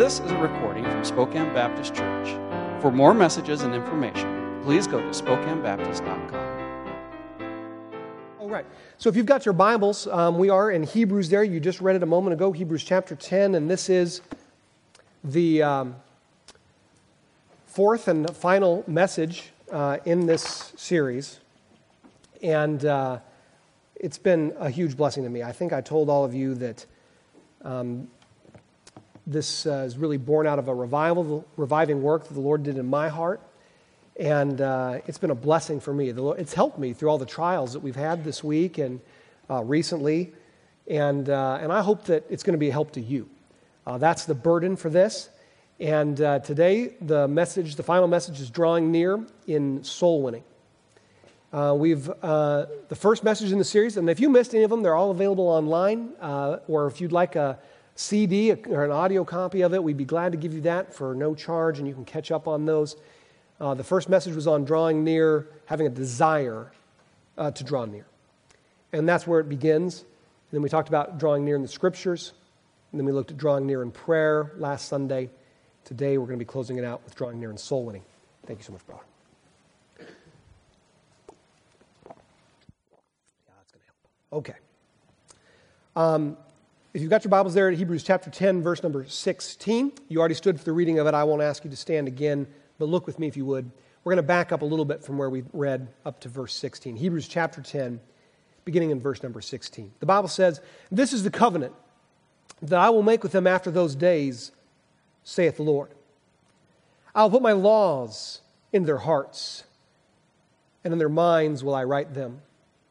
This is a recording from Spokane Baptist Church. For more messages and information, please go to SpokaneBaptist.com. All right. So if you've got your Bibles, we are in Hebrews there. You just read it a moment ago, Hebrews chapter 10, and this is the fourth and final message in this series. And it's been a huge blessing to me. I think I told all of you that this is really born out of a reviving work that the Lord did in my heart. And it's been a blessing for me. It's helped me through all the trials that we've had this week and recently. And I hope that it's going to be a help to you. That's the burden for this. And today, the final message is drawing near in soul winning. The first message in the series, and if you missed any of them, they're all available online. Or if you'd like a CD or an audio copy of it, we'd be glad to give you that for no charge, and you can catch up on those. The first message was on drawing near, having a desire to draw near. And that's where it begins. And then we talked about drawing near in the Scriptures. And then we looked at drawing near in prayer last Sunday. Today we're going to be closing it out with drawing near in soul winning. Thank you so much, brother. Yeah, that's going to help. Okay. If you've got your Bibles there at Hebrews chapter 10, verse number 16, you already stood for the reading of it. I won't ask you to stand again, but look with me if you would. We're going to back up a little bit from where we read up to verse 16. Hebrews chapter 10, beginning in verse number 16. The Bible says, "This is the covenant that I will make with them after those days, saith the Lord. I will put my laws in their hearts, and in their minds will I write them."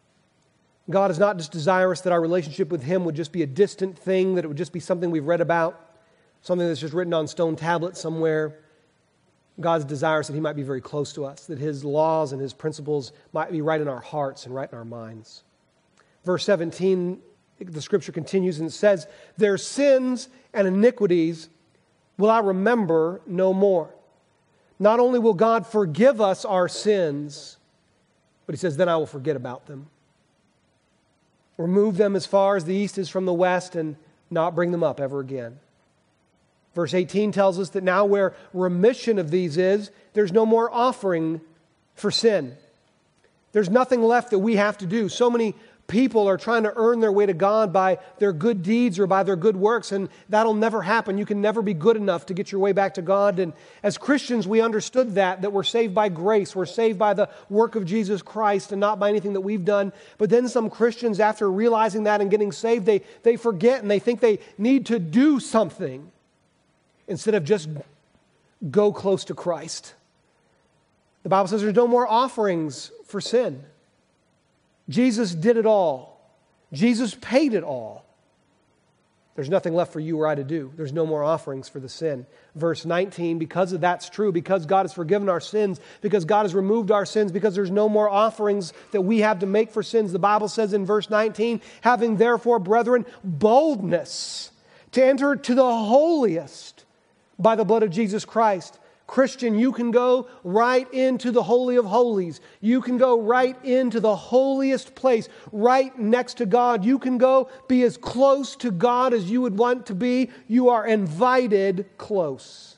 God is not just desirous that our relationship with Him would just be a distant thing, that it would just be something we've read about, something that's just written on stone tablets somewhere. God's desirous that He might be very close to us, that His laws and His principles might be right in our hearts and right in our minds. Verse 17, the Scripture continues and it says, "Their sins and iniquities will I remember no more." Not only will God forgive us our sins, but He says, then I will forget about them. Remove them as far as the east is from the west and not bring them up ever again. Verse 18 tells us that now where remission of these is, there's no more offering for sin. There's nothing left that we have to do. So many people are trying to earn their way to God by their good deeds or by their good works, and that'll never happen. You can never be good enough to get your way back to God. And as Christians, we understood that we're saved by grace. We're saved by the work of Jesus Christ and not by anything that we've done. But then some Christians, after realizing that and getting saved, they forget and they think they need to do something instead of just go close to Christ. The Bible says there's no more offerings for sin. Jesus did it all. Jesus paid it all. There's nothing left for you or I to do. There's no more offerings for the sin. Verse 19, because of that's true, because God has forgiven our sins, because God has removed our sins, because there's no more offerings that we have to make for sins, the Bible says in verse 19, "Having therefore, brethren, boldness to enter to the holiest by the blood of Jesus Christ." Christian, you can go right into the Holy of Holies. You can go right into the holiest place, right next to God. You can go be as close to God as you would want to be. You are invited close.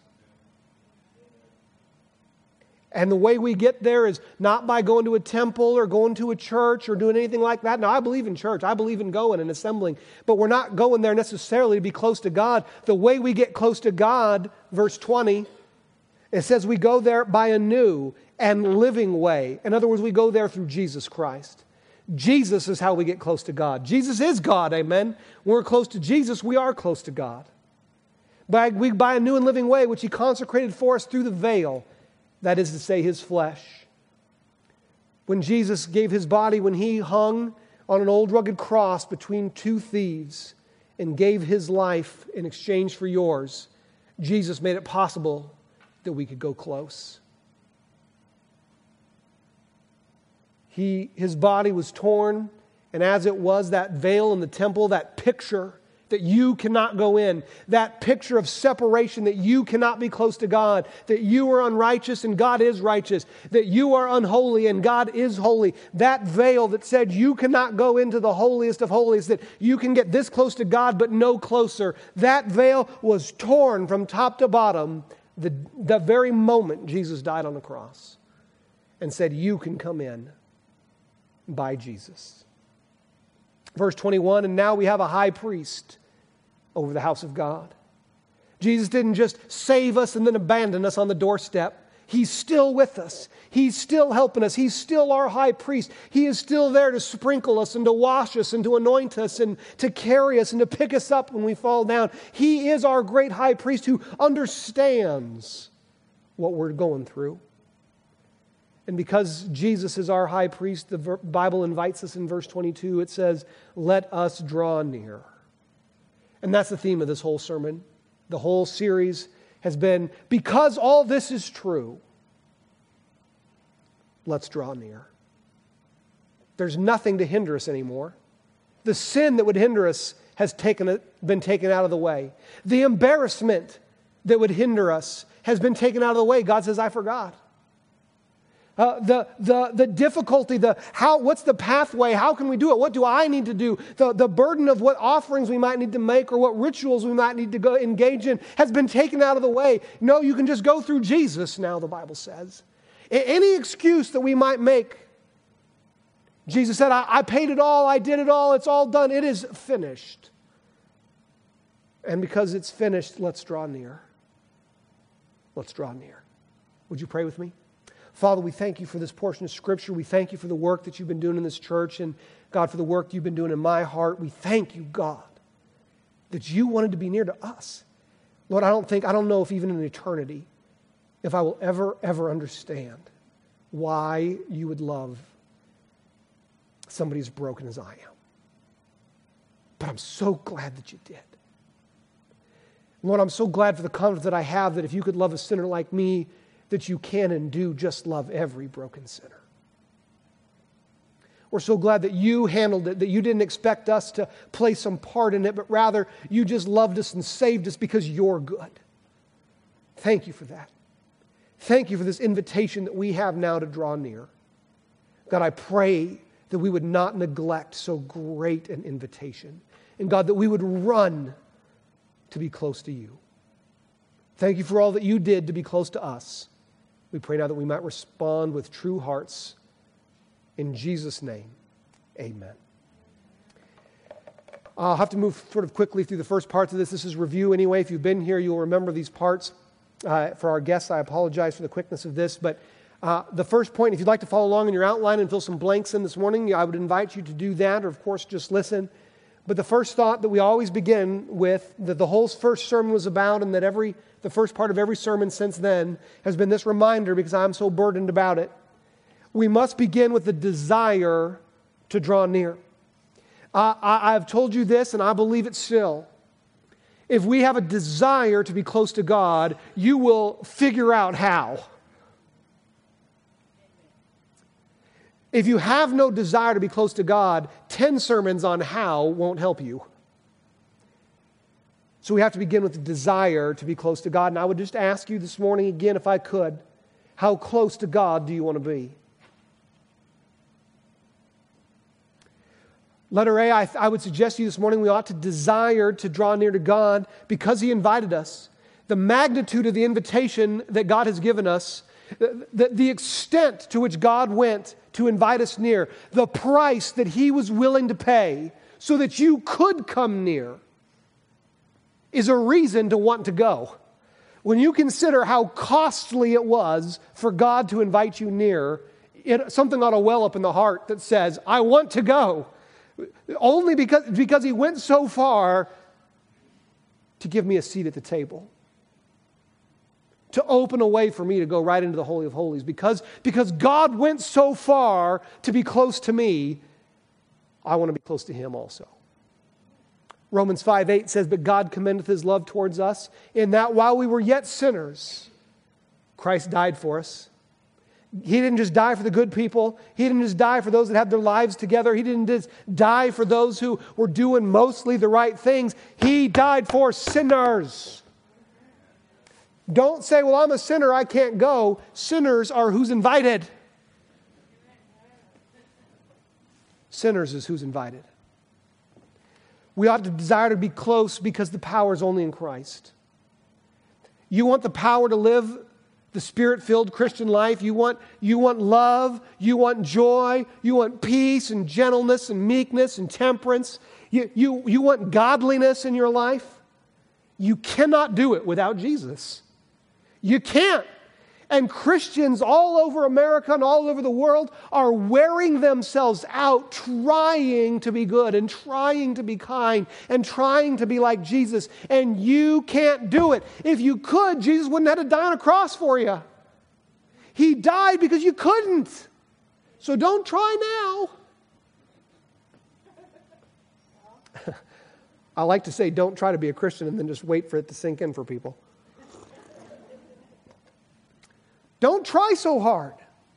And the way we get there is not by going to a temple or going to a church or doing anything like that. Now, I believe in church. I believe in going and assembling. But we're not going there necessarily to be close to God. The way we get close to God, verse 20, it says we go there by a new and living way. In other words, we go there through Jesus Christ. Jesus is how we get close to God. Jesus is God, amen? When we're close to Jesus, we are close to God. By a new and living way, which He consecrated for us through the veil, that is to say, His flesh. When Jesus gave His body, when He hung on an old rugged cross between two thieves and gave His life in exchange for yours, Jesus made it possible that we could go close. His body was torn, and as it was, that veil in the temple, that picture that you cannot go in, that picture of separation, that you cannot be close to God, that you are unrighteous and God is righteous, that you are unholy and God is holy, that veil that said you cannot go into the holiest of holies, that you can get this close to God but no closer, that veil was torn from top to bottom the very moment Jesus died on the cross and said, you can come in by Jesus. Verse 21, and now we have a high priest over the house of God. Jesus didn't just save us and then abandon us on the doorstep. He's still with us. He's still helping us. He's still our high priest. He is still there to sprinkle us and to wash us and to anoint us and to carry us and to pick us up when we fall down. He is our great high priest who understands what we're going through. And because Jesus is our high priest, the Bible invites us in verse 22, it says, let us draw near. And that's the theme of this whole sermon. The whole series has been, because all this is true, let's draw near. There's nothing to hinder us anymore. The sin that would hinder us has been taken out of the way. The embarrassment that would hinder us has been taken out of the way. God says, I forgot. The difficulty, what's the pathway? How can we do it? What do I need to do? The burden of what offerings we might need to make or what rituals we might need to go engage in has been taken out of the way. No, you can just go through Jesus now, the Bible says. Any excuse that we might make, Jesus said, I paid it all, I did it all, it's all done, it is finished. And because it's finished, let's draw near. Let's draw near. Would you pray with me? Father, we thank you for this portion of Scripture. We thank you for the work that you've been doing in this church, and God, for the work you've been doing in my heart. We thank you, God, that you wanted to be near to us. Lord, I don't know if even in eternity, if I will ever understand why you would love somebody as broken as I am. But I'm so glad that you did. Lord, I'm so glad for the confidence that I have that if you could love a sinner like me, that you can and do just love every broken sinner. We're so glad that you handled it, that you didn't expect us to play some part in it, but rather you just loved us and saved us because you're good. Thank you for that. Thank you for this invitation that we have now to draw near. God, I pray that we would not neglect so great an invitation. And God, that we would run to be close to you. Thank you for all that you did to be close to us. We pray now that we might respond with true hearts. In Jesus' name, amen. I'll have to move sort of quickly through the first parts of this. This is review anyway. If you've been here, you'll remember these parts. For our guests, I apologize for the quickness of this. But the first point, if you'd like to follow along in your outline and fill some blanks in this morning, I would invite you to do that, or of course just listen. But the first thought that we always begin with, that the whole first sermon was about, and that the first part of every sermon since then has been this reminder, because I'm so burdened about it. We must begin with the desire to draw near. I've told you this, and I believe it still. If we have a desire to be close to God, you will figure out how. If you have no desire to be close to God, 10 sermons on how won't help you. So we have to begin with the desire to be close to God. And I would just ask you this morning again, if I could, how close to God do you want to be? Letter A, I would suggest to you this morning we ought to desire to draw near to God because He invited us. The magnitude of the invitation that God has given us, the extent to which God went to invite us near, the price that He was willing to pay so that you could come near, is a reason to want to go. When you consider how costly it was for God to invite you near, something ought to well up in the heart that says, I want to go. Only because He went so far to give me a seat at the table. To open a way for me to go right into the Holy of Holies. Because God went so far to be close to me, I want to be close to Him also. Romans 5:8 says, but God commendeth His love towards us, in that while we were yet sinners, Christ died for us. He didn't just die for the good people. He didn't just die for those that had their lives together. He didn't just die for those who were doing mostly the right things. He died for sinners. Don't say, well, I'm a sinner, I can't go. Sinners are who's invited. Sinners is who's invited. We ought to desire to be close because the power is only in Christ. You want the power to live the Spirit-filled Christian life. You want love. You want joy. You want peace and gentleness and meekness and temperance. You want godliness in your life. You cannot do it without Jesus. You can't. And Christians all over America and all over the world are wearing themselves out trying to be good and trying to be kind and trying to be like Jesus. And you can't do it. If you could, Jesus wouldn't have to die on a cross for you. He died because you couldn't. So don't try now. I like to say don't try to be a Christian and then just wait for it to sink in for people. Don't try so hard.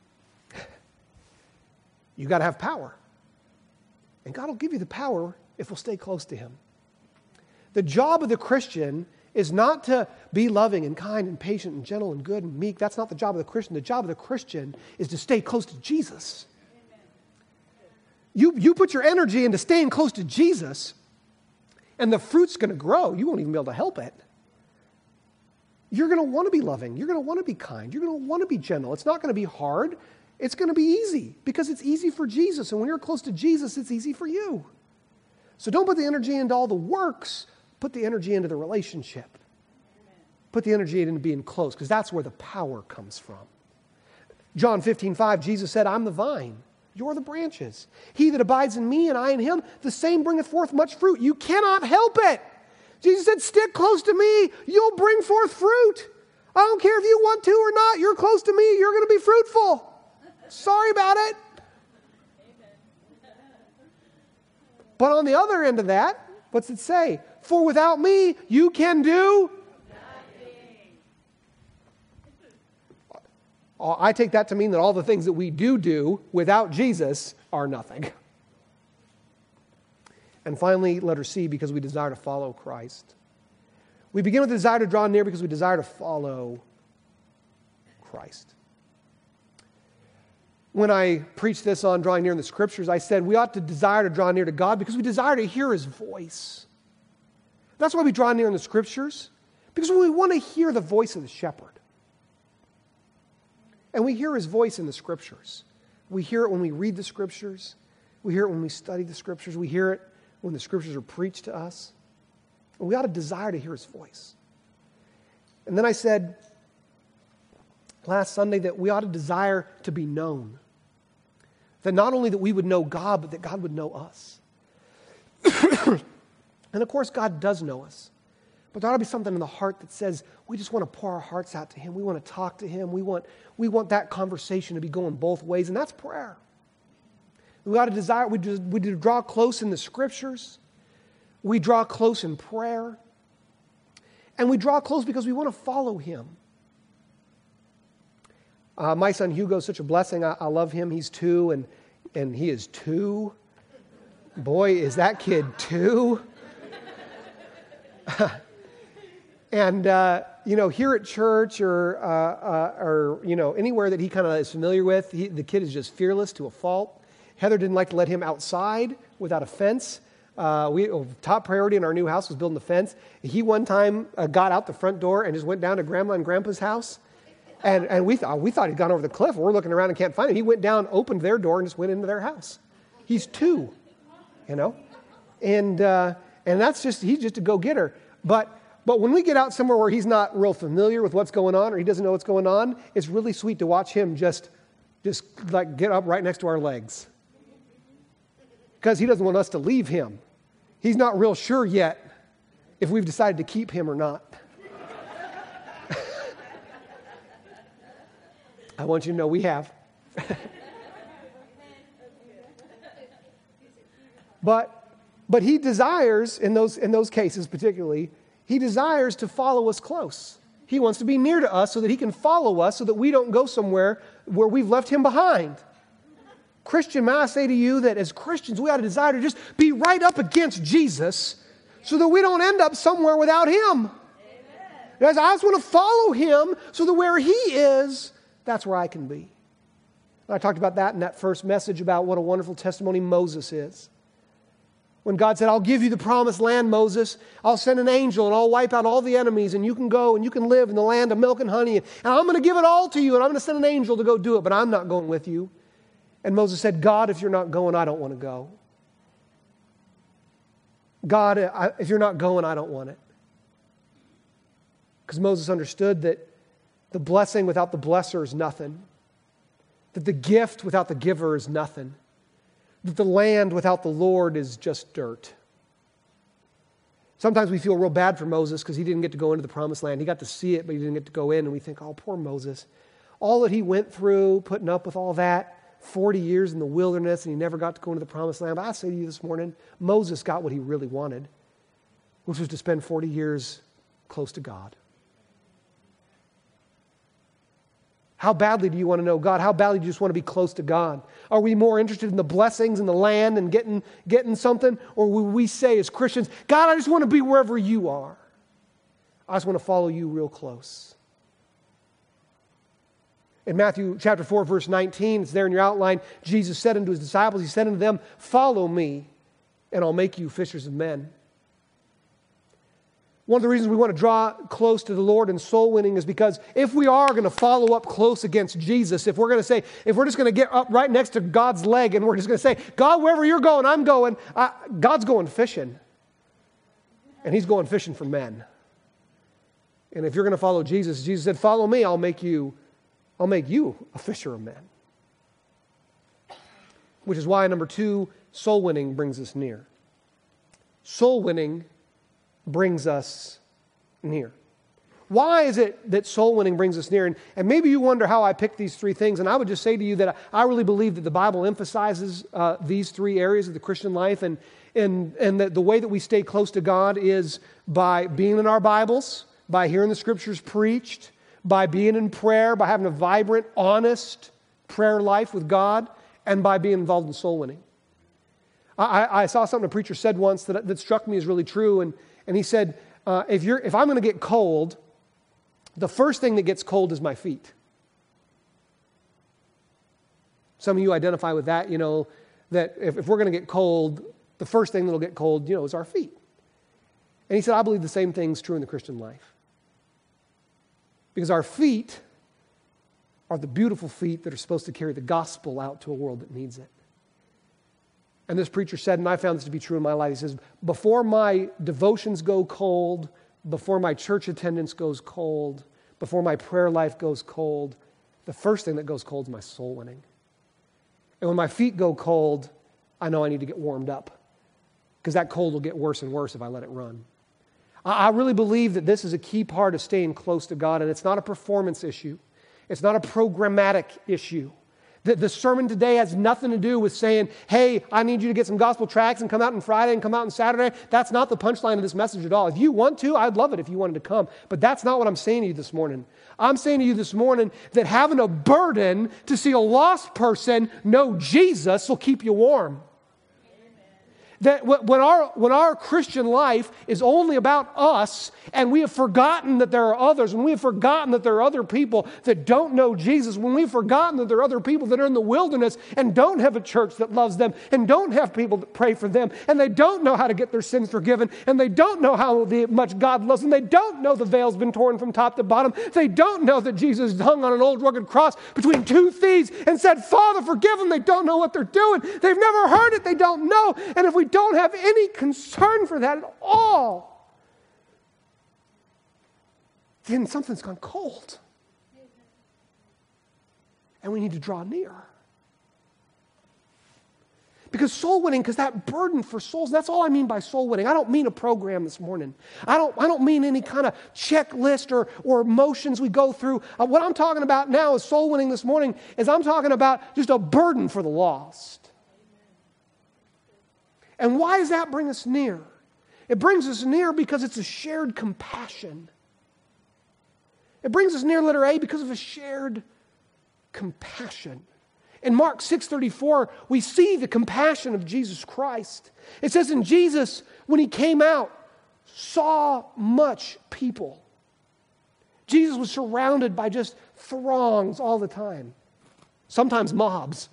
You got to have power. And God will give you the power if we'll stay close to Him. The job of the Christian is not to be loving and kind and patient and gentle and good and meek. That's not the job of the Christian. The job of the Christian is to stay close to Jesus. You put your energy into staying close to Jesus, and the fruit's going to grow. You won't even be able to help it. You're going to want to be loving. You're going to want to be kind. You're going to want to be gentle. It's not going to be hard. It's going to be easy because it's easy for Jesus. And when you're close to Jesus, it's easy for you. So don't put the energy into all the works. Put the energy into the relationship. Put the energy into being close because that's where the power comes from. John 15:5, Jesus said, I'm the vine. You're the branches. He that abides in me and I in him, the same bringeth forth much fruit. You cannot help it. Jesus said, stick close to me. You'll bring forth fruit. I don't care if you want to or not. You're close to me. You're going to be fruitful. Sorry about it. But on the other end of that, what's it say? For without me, you can do nothing. I take that to mean that all the things that we do without Jesus are nothing. And finally, letter C, because we desire to follow Christ. We begin with the desire to draw near because we desire to follow Christ. When I preached this on drawing near in the Scriptures, I said we ought to desire to draw near to God because we desire to hear His voice. That's why we draw near in the Scriptures, because we want to hear the voice of the shepherd. And we hear His voice in the Scriptures. We hear it when we read the Scriptures. We hear it when we study the Scriptures. We hear it when the Scriptures are preached to us. And we ought to desire to hear His voice. And then I said last Sunday that we ought to desire to be known. That not only that we would know God, but that God would know us. And of course, God does know us. But there ought to be something in the heart that says we just want to pour our hearts out to Him. We want to talk to Him. We want that conversation to be going both ways, and that's prayer. We ought to desire, we draw close in the Scriptures. We draw close in prayer. And we draw close because we want to follow Him. My son Hugo is such a blessing. I love him. He's 2, and he is 2. Boy, is that kid 2. And, here at church or anywhere that he kind of is familiar with, the kid is just fearless to a fault. Heather didn't like to let him outside without a fence. Top priority in our new house was building the fence. He one time got out the front door and just went down to Grandma and Grandpa's house. And we thought he'd gone over the cliff. We're looking around and can't find him. He went down, opened their door, and just went into their house. He's 2, And that's he's just a go-getter. But when we get out somewhere where he's not real familiar with what's going on or he doesn't know what's going on, it's really sweet to watch him just like get up right next to our legs. Because he doesn't want us to leave him. He's not real sure yet if we've decided to keep him or not. I want you to know we have. But he desires, in those cases particularly, he desires to follow us close. He wants to be near to us so that he can follow us so that we don't go somewhere where we've left him behind. Christian, may I say to you that as Christians, we ought to desire to just be right up against Jesus so that we don't end up somewhere without him. Guys, I just want to follow him so that where he is, that's where I can be. And I talked about that in that first message about what a wonderful testimony Moses is. When God said, I'll give you the promised land, Moses. I'll send an angel and I'll wipe out all the enemies and you can go and you can live in the land of milk and honey. And I'm going to give it all to you and I'm going to send an angel to go do it, but I'm not going with you. And Moses said, God, if you're not going, I don't want to go. God, if you're not going, I don't want it. Because Moses understood that the blessing without the blesser is nothing. That the gift without the giver is nothing. That the land without the Lord is just dirt. Sometimes we feel real bad for Moses because he didn't get to go into the promised land. He got to see it, but he didn't get to go in. And we think, oh, poor Moses. All that he went through, putting up with all that, 40 years in the wilderness, and he never got to go into the promised land. But I say to you this morning, Moses got what he really wanted, which was to spend 40 years close to God. How badly do you want to know God? How badly do you just want to be close to God? Are we more interested in the blessings and the land and getting something? Or will we say as Christians, God, I just want to be wherever you are. I just want to follow you real close. In Matthew chapter 4, verse 19, it's there in your outline, Jesus said unto his disciples, he said unto them, follow me, and I'll make you fishers of men. One of the reasons we want to draw close to the Lord in soul winning is because if we are going to follow up close against Jesus, if we're going to say, if we're just going to get up right next to God's leg and we're just going to say, God, wherever you're going, I'm going, God's going fishing. And he's going fishing for men. And if you're going to follow Jesus, Jesus said, follow me, I'll make you a fisher of men. Which is why, number 2, soul winning brings us near. Soul winning brings us near. Why is it that soul winning brings us near? And maybe you wonder how I picked these 3 things, and I would just say to you that I really believe that the Bible emphasizes these 3 areas of the Christian life, and that the way that we stay close to God is by being in our Bibles, by hearing the Scriptures preached, by being in prayer, by having a vibrant, honest prayer life with God, and by being involved in soul winning. I saw something a preacher said once that struck me as really true, and he said, if I'm going to get cold, the first thing that gets cold is my feet. Some of you identify with that, that if we're going to get cold, the first thing that'll get cold, is our feet. And he said, I believe the same thing's true in the Christian life. Because our feet are the beautiful feet that are supposed to carry the gospel out to a world that needs it. And this preacher said, and I found this to be true in my life, he says, before my devotions go cold, before my church attendance goes cold, before my prayer life goes cold, the first thing that goes cold is my soul winning. And when my feet go cold, I know I need to get warmed up, because that cold will get worse and worse if I let it run. I really believe that this is a key part of staying close to God, and it's not a performance issue. It's not a programmatic issue. The sermon today has nothing to do with saying, hey, I need you to get some gospel tracts and come out on Friday and come out on Saturday. That's not the punchline of this message at all. If you want to, I'd love it if you wanted to come. But that's not what I'm saying to you this morning. I'm saying to you this morning that having a burden to see a lost person know Jesus will keep you warm. That when our Christian life is only about us, and we have forgotten that there are others, when we have forgotten that there are other people that don't know Jesus, when we've forgotten that there are other people that are in the wilderness and don't have a church that loves them, and don't have people that pray for them, and they don't know how to get their sins forgiven, and they don't know how much God loves them, they don't know the veil's been torn from top to bottom, they don't know that Jesus hung on an old rugged cross between 2 thieves and said, Father, forgive them, they don't know what they're doing, they've never heard it, they don't know, and if we don't have any concern for that at all, then something's gone cold. And we need to draw near. Because soul winning, because that burden for souls, that's all I mean by soul winning. I don't mean a program this morning. I don't mean any kind of checklist or motions we go through. What I'm talking about now is soul winning this morning, is I'm talking about just a burden for the lost. And why does that bring us near? It brings us near because it's a shared compassion. It brings us near, letter A, because of a shared compassion. In Mark 6:34, we see the compassion of Jesus Christ. It says, "And Jesus, when he came out, saw much people." Jesus was surrounded by just throngs all the time, sometimes mobs.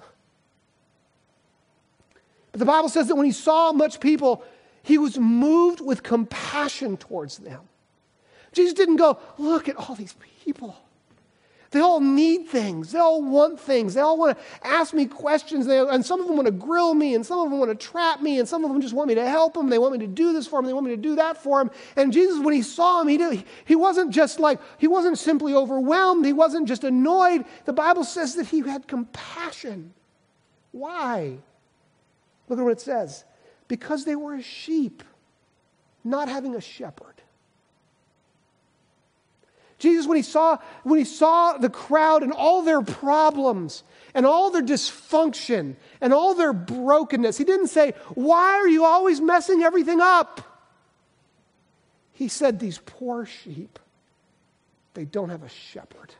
But the Bible says that when he saw much people, he was moved with compassion towards them. Jesus didn't go, "Look at all these people. They all need things. They all want things. They all want to ask me questions. And some of them want to grill me, and some of them want to trap me, and some of them just want me to help them. They want me to do this for them. They want me to do that for them." And Jesus, when he saw him, he wasn't just like, he wasn't simply overwhelmed. He wasn't just annoyed. The Bible says that he had compassion. Why? Look at what it says. Because they were as sheep, not having a shepherd. Jesus, when he saw the crowd and all their problems and all their dysfunction and all their brokenness, he didn't say, "Why are you always messing everything up?" He said, "These poor sheep, they don't have a shepherd."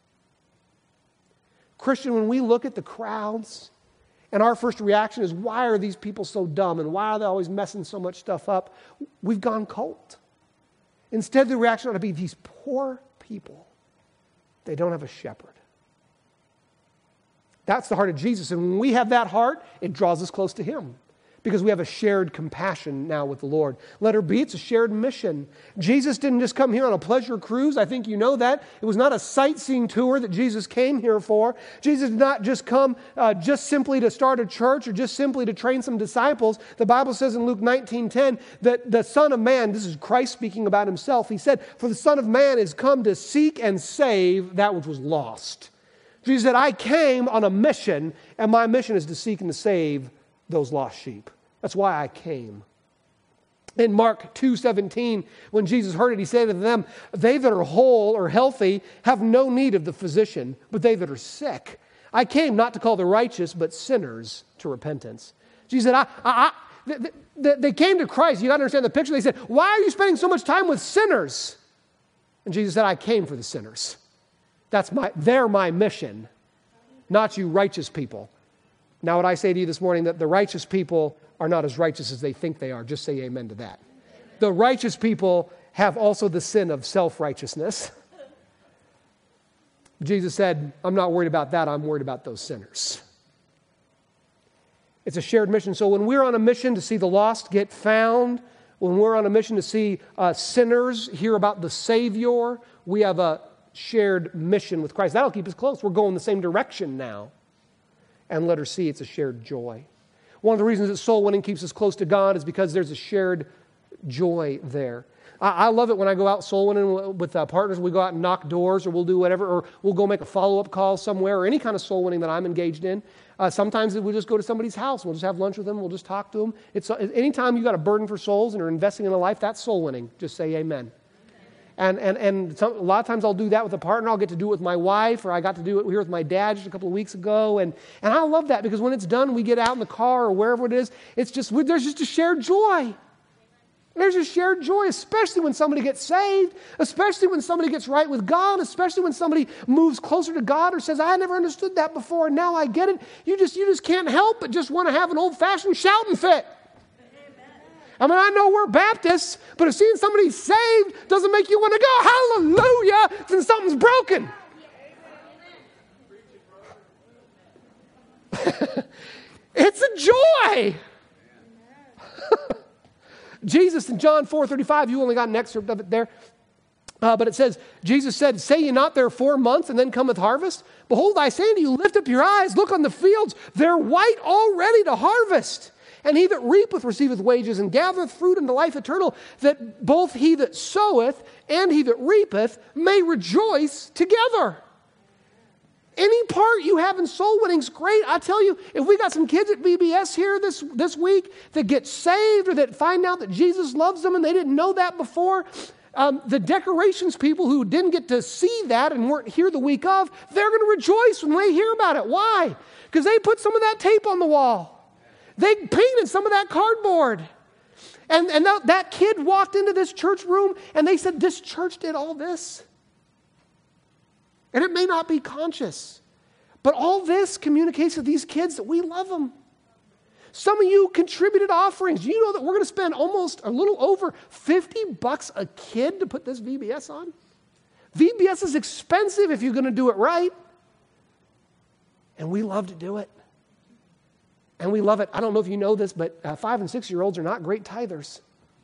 Christian, when we look at the crowds and our first reaction is, "Why are these people so dumb and why are they always messing so much stuff up?" We've gone cold. Instead, the reaction ought to be, "These poor people, they don't have a shepherd." That's the heart of Jesus. And when we have that heart, it draws us close to him because we have a shared compassion now with the Lord. Letter B, it's a shared mission. Jesus didn't just come here on a pleasure cruise. I think you know that. It was not a sightseeing tour that Jesus came here for. Jesus did not just come just simply to start a church or just simply to train some disciples. The Bible says in Luke 19:10 that the Son of Man, this is Christ speaking about himself, he said, "For the Son of Man is come to seek and save that which was lost." Jesus said, "I came on a mission, and my mission is to seek and to save those lost sheep." That's why I came. In Mark 2:17, when Jesus heard it, he said to them, "They that are whole or healthy have no need of the physician, but they that are sick. I came not to call the righteous, but sinners to repentance." Jesus said, they came to Christ. You got to understand the picture. They said, "Why are you spending so much time with sinners?" And Jesus said, "I came for the sinners. They're my mission, not you righteous people." Now, what I say to you this morning, that the righteous people are not as righteous as they think they are. Just say amen to that. The righteous people have also the sin of self-righteousness. Jesus said, "I'm not worried about that. I'm worried about those sinners." It's a shared mission. So when we're on a mission to see the lost get found, when we're on a mission to see sinners hear about the Savior, we have a shared mission with Christ. That'll keep us close. We're going the same direction now. And letter C, it's a shared joy. One of the reasons that soul winning keeps us close to God is because there's a shared joy there. I love it when I go out soul winning with partners. We go out and knock doors, or we'll do whatever, or we'll go make a follow-up call somewhere, or any kind of soul winning that I'm engaged in. Sometimes we'll just go to somebody's house. We'll just have lunch with them. We'll just talk to them. Anytime you've got a burden for souls and are investing in a life, that's soul winning. Just say amen. And a lot of times I'll do that with a partner. I'll get to do it with my wife, or I got to do it here with my dad just a couple of weeks ago. And I love that because when it's done, we get out in the car or wherever it is, there's just a shared joy. There's a shared joy, especially when somebody gets saved, especially when somebody gets right with God, especially when somebody moves closer to God or says, "I never understood that before, and now I get it." You just can't help but just want to have an old-fashioned shouting fit. I mean, I know we're Baptists, but if seeing somebody saved doesn't make you want to go, "Hallelujah," then something's broken. It's a joy. Jesus in John 4:35, you only got an excerpt of it there. But it says, Jesus said, "Say ye not there 4 months, and then cometh harvest? Behold, I say unto you, lift up your eyes, look on the fields, they're white already to harvest. And he that reapeth receiveth wages, and gathereth fruit unto life eternal, that both he that soweth and he that reapeth may rejoice together." Any part you have in soul winning is great. I tell you, if we got some kids at VBS here this week that get saved or that find out that Jesus loves them and they didn't know that before, the decorations people who didn't get to see that and weren't here the week of, they're going to rejoice when they hear about it. Why? Because they put some of that tape on the wall. They painted some of that cardboard. And that kid walked into this church room and they said, "This church did all this." And it may not be conscious, But all this communicates to these kids that we love them. Some of you contributed offerings. You know that we're going to spend almost a little over $50 a kid to put this VBS on? VBS is expensive if you're going to do it right. And we love to do it. And we love it. I don't know if you know this, but 5 and 6-year-olds are not great tithers.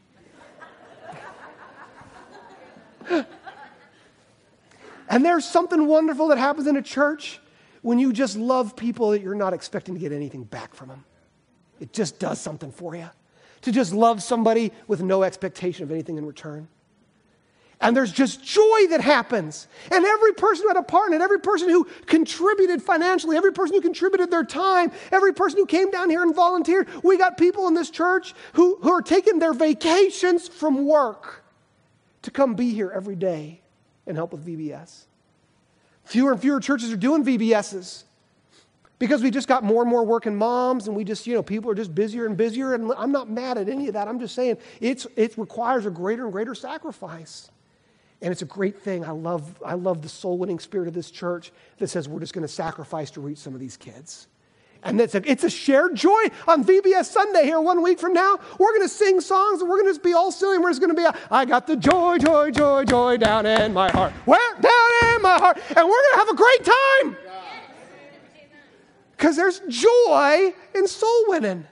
And there's something wonderful that happens in a church when you just love people that you're not expecting to get anything back from them. It just does something for you. To just love somebody with no expectation of anything in return. And there's just joy that happens. And every person who had a part in it, every person who contributed financially, every person who contributed their time, every person who came down here and volunteered. We got people in this church who are taking their vacations from work to come be here every day and help with VBS. Fewer and fewer churches are doing VBSs because we just got more and more working moms, and we just, people are just busier and busier. And I'm not mad at any of that. I'm just saying it requires a greater and greater sacrifice. And it's a great thing. I love the soul-winning spirit of this church that says we're just going to sacrifice to reach some of these kids. And it's a shared joy on VBS Sunday here 1 week from now. We're going to sing songs, and we're going to just be all silly, and we're just going to be, I got the joy, joy, joy, joy down in my heart. Where? Down in my heart. And we're going to have a great time. Because there's joy in soul winning.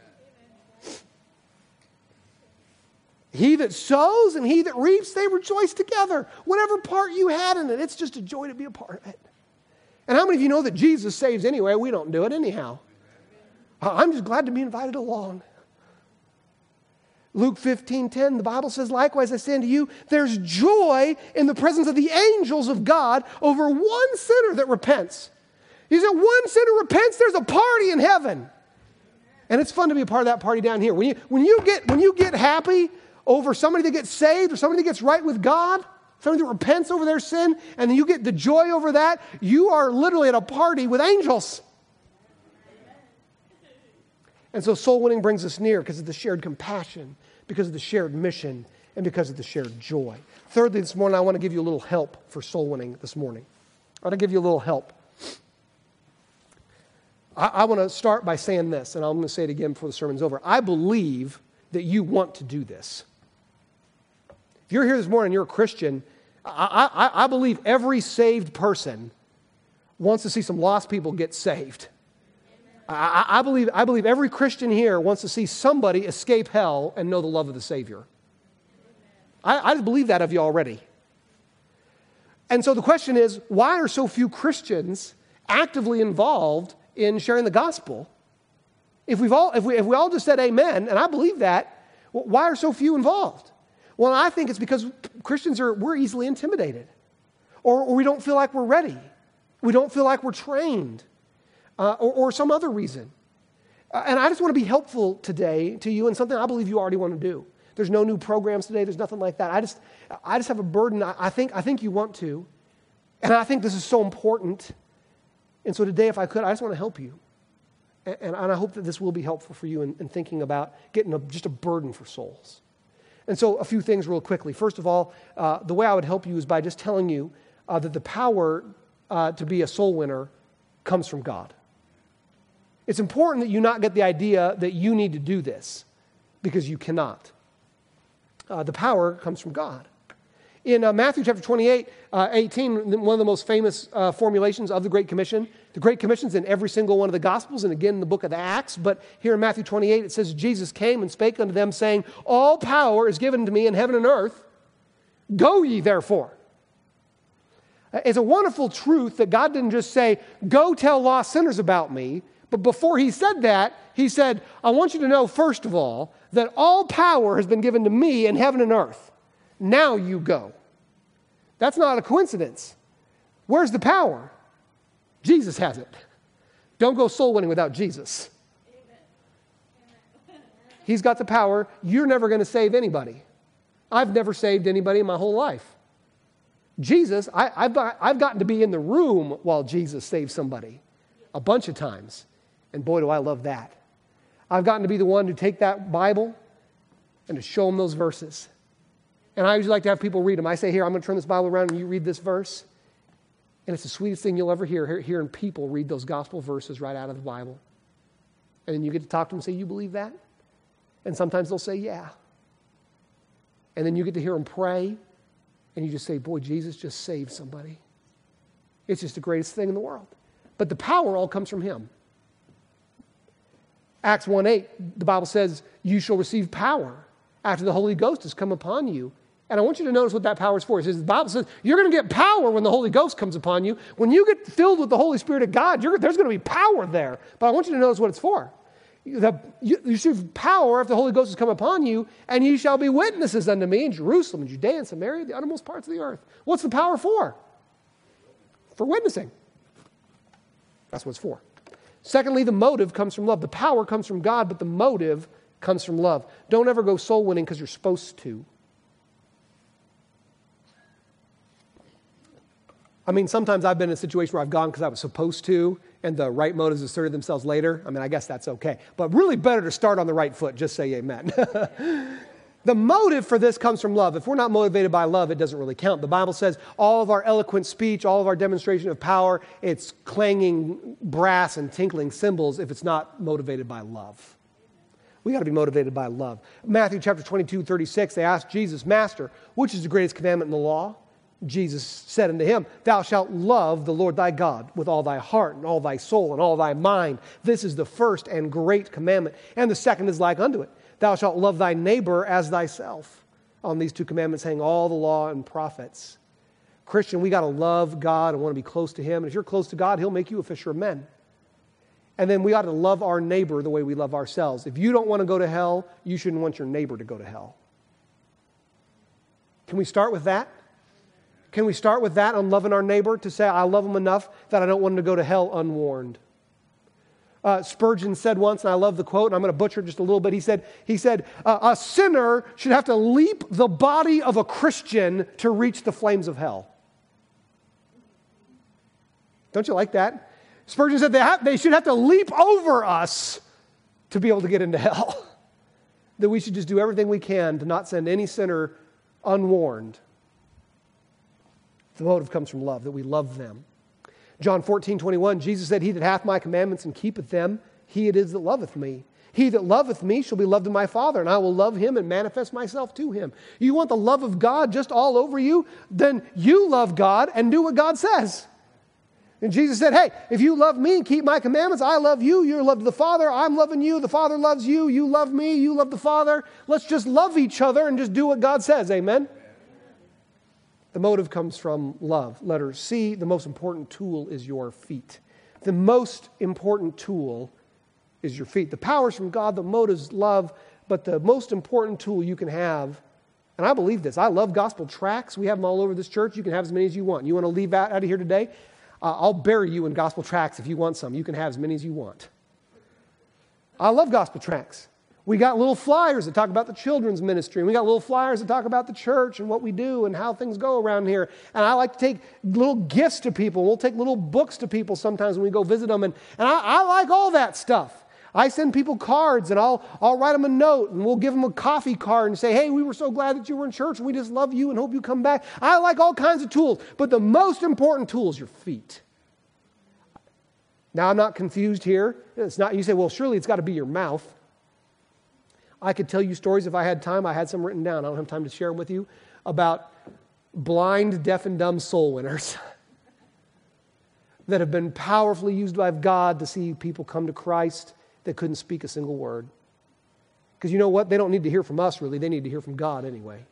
He that sows and he that reaps, they rejoice together. Whatever part you had in it, it's just a joy to be a part of it. And how many of you know that Jesus saves anyway? We don't do it anyhow. I'm just glad to be invited along. Luke 15:10, the Bible says, likewise I say unto you, there's joy in the presence of the angels of God over one sinner that repents. He said, one sinner repents, there's a party in heaven. And it's fun to be a part of that party down here. When you get happy over somebody that gets saved or somebody that gets right with God, somebody that repents over their sin, and then you get the joy over that, you are literally at a party with angels. And so soul winning brings us near because of the shared compassion, because of the shared mission, and because of the shared joy. Thirdly, this morning, I want to give you a little help for soul winning this morning. I want to give you a little help. I want to start by saying this, and I'm going to say it again before the sermon's over. I believe that you want to do this. If you're here this morning, you're a Christian, I believe every saved person wants to see some lost people get saved. I believe every Christian here wants to see somebody escape hell and know the love of the Savior. I just believe that of you already. And so the question is, why are so few Christians actively involved in sharing the gospel? If we all just said amen, and I believe that, why are so few involved? Well, I think it's because Christians we're easily intimidated. Or we don't feel like we're ready. We don't feel like we're trained. Or some other reason. And I just want to be helpful today to you in something I believe you already want to do. There's no new programs today. There's nothing like that. I just have a burden. I think you want to. And I think this is so important. And so today, if I could, I just want to help you. And I hope that this will be helpful for you in thinking about getting just a burden for souls. And so a few things real quickly. First of all, the way I would help you is by just telling you that the power to be a soul winner comes from God. It's important that you not get the idea that you need to do this, because you cannot. The power comes from God. In Matthew chapter 28, 18, one of the most famous formulations of the Great Commission. The Great Commission's in every single one of the Gospels, and again in the book of the Acts. But here in Matthew 28, it says, Jesus came and spake unto them, saying, all power is given to me in heaven and earth. Go ye therefore. It's a wonderful truth that God didn't just say, go tell lost sinners about me. But before he said that, he said, I want you to know, first of all, that all power has been given to me in heaven and earth. Now you go. That's not a coincidence. Where's the power? Jesus has it. Don't go soul winning without Jesus. He's got the power. You're never going to save anybody. I've never saved anybody in my whole life. Jesus, I've gotten to be in the room while Jesus saved somebody a bunch of times. And boy, do I love that. I've gotten to be the one to take that Bible and to show them those verses. And I usually like to have people read them. I say, here, I'm going to turn this Bible around and you read this verse. And it's the sweetest thing you'll ever hearing people read those gospel verses right out of the Bible. And then you get to talk to them and say, you believe that? And sometimes they'll say, yeah. And then you get to hear them pray, and you just say, boy, Jesus just saved somebody. It's just the greatest thing in the world. But the power all comes from him. Acts 1:8, the Bible says, you shall receive power after the Holy Ghost has come upon you. And I want you to notice what that power is for. It says, the Bible says, you're going to get power when the Holy Ghost comes upon you. When you get filled with the Holy Spirit of God, there's going to be power there. But I want you to notice what it's for. You receive power after the Holy Ghost has come upon you, and ye shall be witnesses unto me in Jerusalem, and Judea, and Samaria, the uttermost parts of the earth. What's the power for? For witnessing. That's what it's for. Secondly, the motive comes from love. The power comes from God, but the motive comes from love. Don't ever go soul winning because you're supposed to. I mean, sometimes I've been in a situation where I've gone because I was supposed to, and the right motives asserted themselves later. I mean, I guess that's okay. But really better to start on the right foot. Just say amen. The motive for this comes from love. If we're not motivated by love, it doesn't really count. The Bible says all of our eloquent speech, all of our demonstration of power, it's clanging brass and tinkling cymbals if it's not motivated by love. We got to be motivated by love. Matthew chapter 22:36, they asked Jesus, Master, which is the greatest commandment in the law? Jesus said unto him, thou shalt love the Lord thy God with all thy heart and all thy soul and all thy mind. This is the first and great commandment. And the second is like unto it. Thou shalt love thy neighbor as thyself. On these two commandments hang all the law and prophets. Christian, we got to love God and want to be close to him. And if you're close to God, he'll make you a fisher of men. And then we ought to love our neighbor the way we love ourselves. If you don't want to go to hell, you shouldn't want your neighbor to go to hell. Can we start with that? Can we start with that on loving our neighbor to say, I love him enough that I don't want him to go to hell unwarned? Spurgeon said once, and I love the quote, and I'm going to butcher it just a little bit. He said, a sinner should have to leap the body of a Christian to reach the flames of hell. Don't you like that? Spurgeon said they should have to leap over us to be able to get into hell. That we should just do everything we can to not send any sinner unwarned. The motive comes from love, that we love them. John 14:21, Jesus said, he that hath my commandments and keepeth them, he it is that loveth me. He that loveth me shall be loved of my Father, and I will love him and manifest myself to him. You want the love of God just all over you? Then you love God and do what God says. And Jesus said, hey, if you love me and keep my commandments, I love you, you're loved of the Father, I'm loving you, the Father loves you, you love me, you love the Father. Let's just love each other and just do what God says, amen? The motive comes from love. Letter C, the most important tool is your feet. The most important tool is your feet. The power's from God, the motive's love, but the most important tool you can have, and I believe this, I love gospel tracts. We have them all over this church. You can have as many as you want. You want to leave out of here today? I'll bury you in gospel tracts if you want some. You can have as many as you want. I love gospel tracts. We got little flyers that talk about the children's ministry, and we got little flyers that talk about the church and what we do and how things go around here. And I like to take little gifts to people. We'll take little books to people sometimes when we go visit them, and I like all that stuff. I send people cards, and I'll write them a note, and we'll give them a coffee card and say, hey, we were so glad that you were in church, and we just love you and hope you come back. I like all kinds of tools, but the most important tool is your feet. Now, I'm not confused here. It's not. You say, well, surely it's got to be your mouth. I could tell you stories if I had time. I had some written down. I don't have time to share them with you about blind, deaf, and dumb soul winners that have been powerfully used by God to see people come to Christ that couldn't speak a single word. Because you know what? They don't need to hear from us, really. They need to hear from God anyway.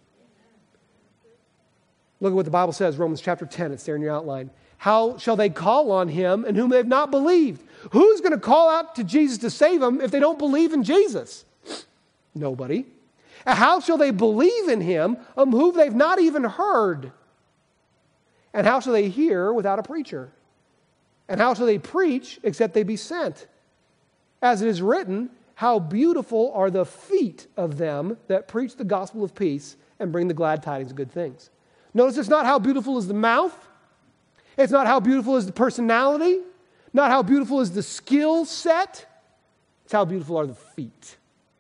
Look at what the Bible says, Romans chapter 10. It's there in your outline. How shall they call on him in whom they have not believed? Who's going to call out to Jesus to save them if they don't believe in Jesus? Nobody. And how shall they believe in him whom they've not even heard? And how shall they hear without a preacher? And how shall they preach except they be sent? As it is written, how beautiful are the feet of them that preach the gospel of peace and bring the glad tidings of good things. Notice it's not how beautiful is the mouth. It's not how beautiful is the personality. Not how beautiful is the skill set. It's how beautiful are the feet.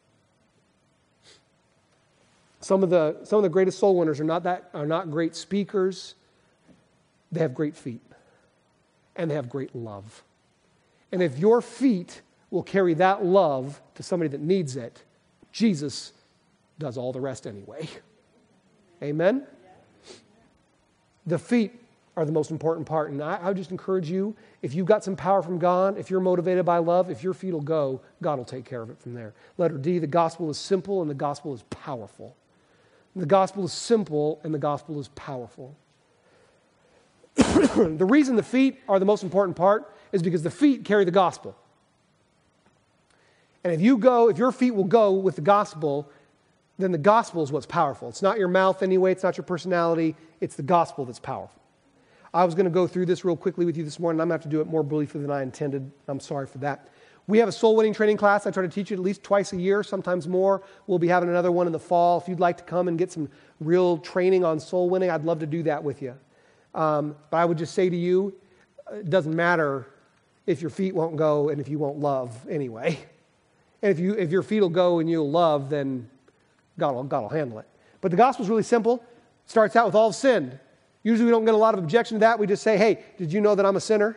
Some of the greatest soul winners are not great speakers. They have great feet. and they have great love. And if your feet will carry that love to somebody that needs it, Jesus does all the rest anyway. Amen? The feet are the most important part. And I would just encourage you, if you've got some power from God, if you're motivated by love, if your feet will go, God will take care of it from there. Letter D, the gospel is simple and the gospel is powerful. The gospel is simple and the gospel is powerful. The reason the feet are the most important part is because the feet carry the gospel. And if your feet will go with the gospel, then the gospel is what's powerful. It's not your mouth anyway, it's not your personality, it's the gospel that's powerful. I was going to go through this real quickly with you this morning. I'm going to have to do it more briefly than I intended. I'm sorry for that. We have a soul winning training class. I try to teach it at least twice a year, sometimes more. We'll be having another one in the fall. If you'd like to come and get some real training on soul winning, I'd love to do that with you. But I would just say to you, it doesn't matter if your feet won't go and if you won't love anyway. And if your feet will go and you'll love, then God will handle it. But the gospel is really simple. It starts out with all have sinned. Usually we don't get a lot of objection to that. We just say, hey, did you know that I'm a sinner?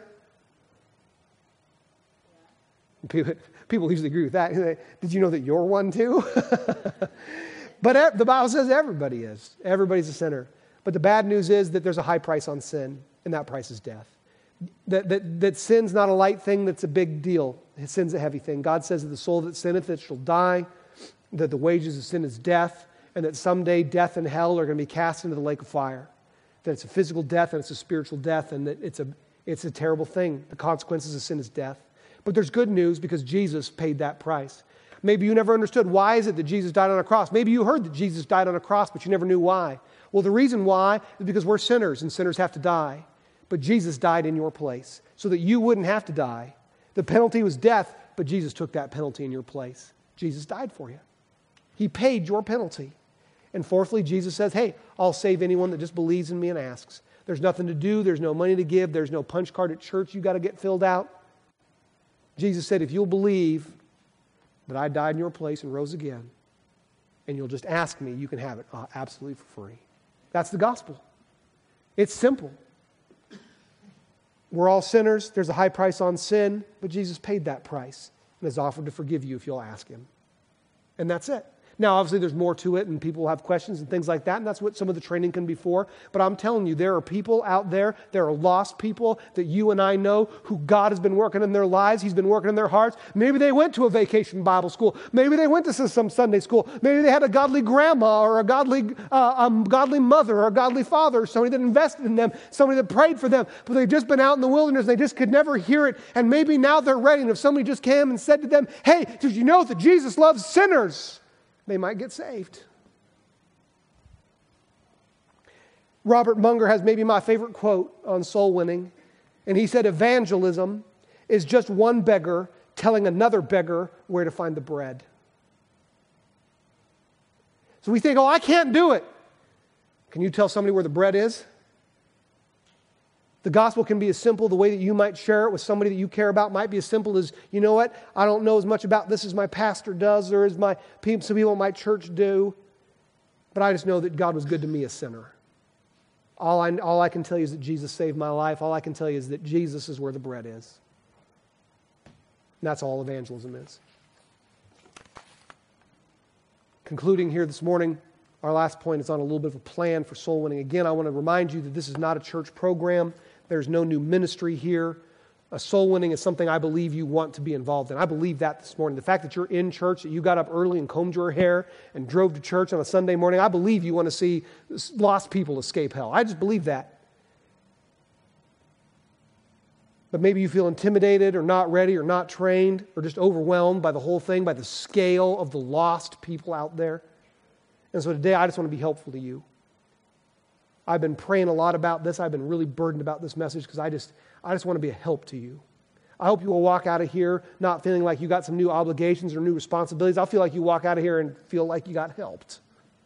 People usually agree with that. Did you know that you're one too? But the Bible says everybody is. Everybody's a sinner. But the bad news is that there's a high price on sin, and that price is death. That sin's not a light thing, that's a big deal. Sin's a heavy thing. God says that the soul that sinneth, it shall die, that the wages of sin is death, and that someday death and hell are going to be cast into the lake of fire. That it's a physical death and it's a spiritual death, and that it's a terrible thing. The consequences of sin is death. But there's good news because Jesus paid that price. Maybe you never understood why is it that Jesus died on a cross. Maybe you heard that Jesus died on a cross, but you never knew why. Well, the reason why is because we're sinners and sinners have to die. But Jesus died in your place so that you wouldn't have to die. The penalty was death, but Jesus took that penalty in your place. Jesus died for you. He paid your penalty. And fourthly, Jesus says, hey, I'll save anyone that just believes in me and asks. There's nothing to do. There's no money to give. There's no punch card at church you got to get filled out. Jesus said, if you'll believe that I died in your place and rose again, and you'll just ask me, you can have it absolutely for free. That's the gospel. It's simple. We're all sinners. There's a high price on sin, but Jesus paid that price and has offered to forgive you if you'll ask him. And that's it. Now, obviously, there's more to it, and people will have questions and things like that, and that's what some of the training can be for. But I'm telling you, there are people out there, there are lost people that you and I know who God has been working in their lives. He's been working in their hearts. Maybe they went to a vacation Bible school. Maybe they went to some Sunday school. Maybe they had a godly grandma or a godly mother or a godly father, or somebody that invested in them, somebody that prayed for them. But they've just been out in the wilderness, and they just could never hear it. And maybe now they're ready, and if somebody just came and said to them, hey, did you know that Jesus loves sinners? They might get saved. Robert Munger has maybe my favorite quote on soul winning. And he said, evangelism is just one beggar telling another beggar where to find the bread. So we think, I can't do it. Can you tell somebody where the bread is? The gospel can be as simple, the way that you might share it with somebody that you care about might be as simple as, you know what, I don't know as much about this as my pastor does or as some people in my church do, but I just know that God was good to me, a sinner. All I can tell you is that Jesus saved my life. All I can tell you is that Jesus is where the bread is. And that's all evangelism is. Concluding here this morning, our last point is on a little bit of a plan for soul winning. Again, I want to remind you that this is not a church program. There's no new ministry here. Soul winning is something I believe you want to be involved in. I believe that this morning. The fact that you're in church, that you got up early and combed your hair and drove to church on a Sunday morning, I believe you want to see lost people escape hell. I just believe that. But maybe you feel intimidated or not ready or not trained or just overwhelmed by the whole thing, by the scale of the lost people out there. And so today I just want to be helpful to you. I've been praying a lot about this. I've been really burdened about this message because I just want to be a help to you. I hope you will walk out of here not feeling like you got some new obligations or new responsibilities. I'll feel like you walk out of here and feel like you got helped.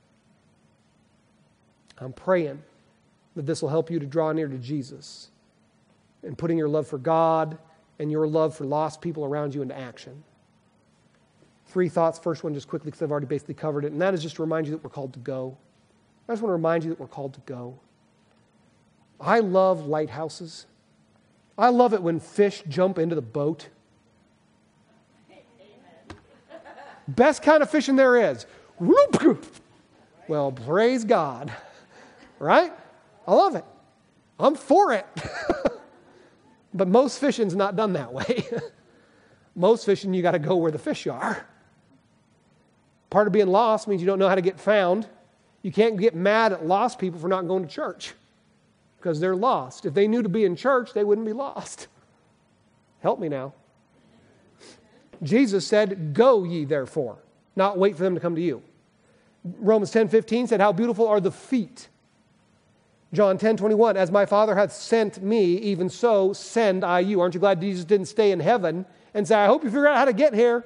I'm praying that this will help you to draw near to Jesus and putting your love for God and your love for lost people around you into action. 3 thoughts. First one, just quickly, because I've already basically covered it, and that is just to remind you that we're called to go. I just want to remind you that we're called to go. I love lighthouses. I love it when fish jump into the boat. Best kind of fishing there is. Well, praise God. Right? I love it. I'm for it. But most fishing's not done that way. Most fishing, you got to go where the fish are. Part of being lost means you don't know how to get found. You can't get mad at lost people for not going to church because they're lost. If they knew to be in church, they wouldn't be lost. Help me now. Jesus said, "Go ye therefore," not wait for them to come to you. Romans 10:15 said, "How beautiful are the feet." John 10:21, "As my Father hath sent me, even so send I you." Aren't you glad Jesus didn't stay in heaven and say, "I hope you figure out how to get here"?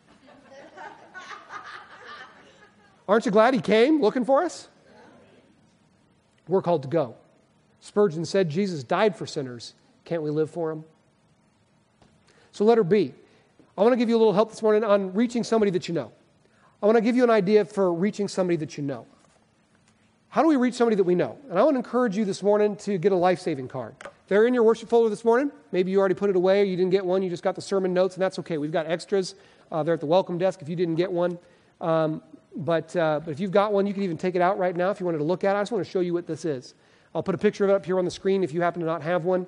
Aren't you glad he came looking for us? We're called to go. Spurgeon said, "Jesus died for sinners. Can't we live for him?" So letter B. I want to give you a little help this morning on reaching somebody that you know. I want to give you an idea for reaching somebody that you know. How do we reach somebody that we know? And I want to encourage you this morning to get a life-saving card. They're in your worship folder this morning. Maybe you already put it away or you didn't get one. You just got the sermon notes, and that's okay. We've got extras. They're at the welcome desk if you didn't get one. But if you've got one, you can even take it out right now if you wanted to look at it. I just want to show you what this is. I'll put a picture of it up here on the screen if you happen to not have one.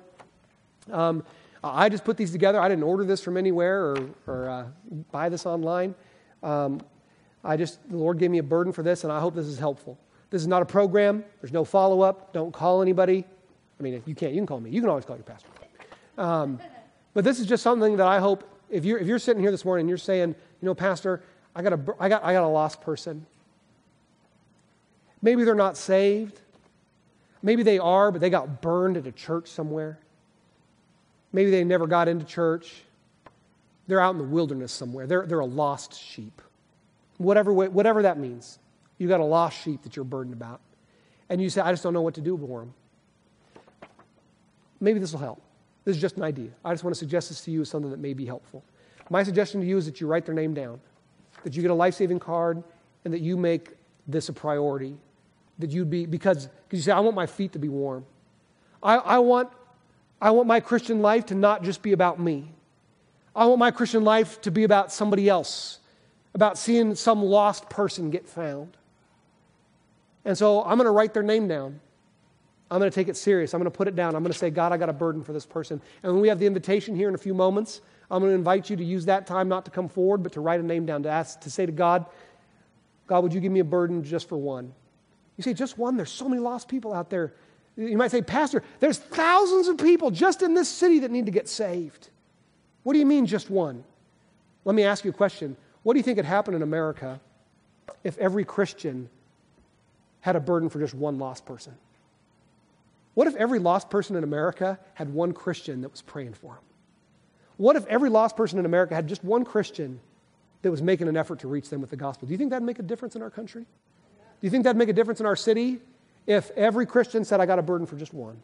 I just put these together. I didn't order this from anywhere or buy this online. The Lord gave me a burden for this, and I hope this is helpful. This is not a program. There's no follow-up. Don't call anybody. I mean, if you can't, you can call me. You can always call your pastor. But this is just something that I hope, if you're sitting here this morning and you're saying, Pastor, I got a lost person. Maybe they're not saved. Maybe they are, but they got burned at a church somewhere. Maybe they never got into church. They're out in the wilderness somewhere. They're a lost sheep. Whatever that means. You got a lost sheep that you're burdened about. And you say, I just don't know what to do for them. Maybe this will help. This is just an idea. I just want to suggest this to you as something that may be helpful. My suggestion to you is that you write their name down, that you get a life-saving card, and that you make this a priority. That you'd be, because you say, I want my feet to be warm. I want my Christian life to not just be about me. I want my Christian life to be about somebody else, about seeing some lost person get found. And so I'm going to write their name down. I'm going to take it serious. I'm going to put it down. I'm going to say, God, I got a burden for this person. And when we have the invitation here in a few moments, I'm going to invite you to use that time not to come forward, but to write a name down, to say to God, God, would you give me a burden just for one? You say, just one? There's so many lost people out there. You might say, Pastor, there's thousands of people just in this city that need to get saved. What do you mean just one? Let me ask you a question. What do you think would happen in America if every Christian had a burden for just one lost person? What if every lost person in America had one Christian that was praying for him? What if every lost person in America had just one Christian that was making an effort to reach them with the gospel? Do you think that'd make a difference in our country? Do you think that'd make a difference in our city if every Christian said, I got a burden for just one?